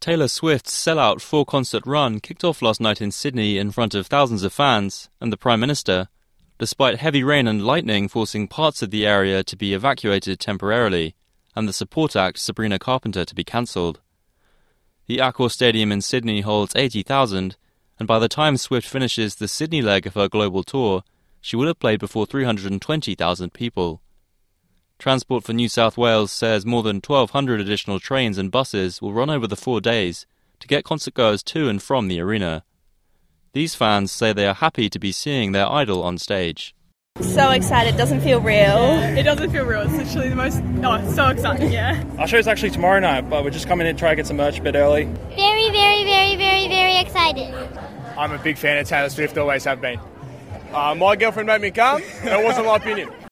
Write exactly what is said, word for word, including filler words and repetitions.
Taylor Swift's sellout four-concert run kicked off last night in Sydney in front of thousands of fans and the Prime Minister, despite heavy rain and lightning forcing parts of the area to be evacuated temporarily, and the support act Sabrina Carpenter to be cancelled. The Accor Stadium in Sydney holds eighty thousand, and by the time Swift finishes the Sydney leg of her global tour, she will have played before three hundred twenty thousand people. Transport for New South Wales says more than twelve hundred additional trains and buses will run over the four days to get concertgoers to and from the arena. These fans say they are happy to be seeing their idol on stage. So excited, doesn't feel real. Yeah, it doesn't feel real, it's literally the most, oh, so exciting, yeah. Our show's actually tomorrow night, but we're just coming in to try to get some merch a bit early. Very, very, very, very, very excited. I'm a big fan of Taylor Swift, always have been. Uh, my girlfriend made me come, that wasn't my opinion.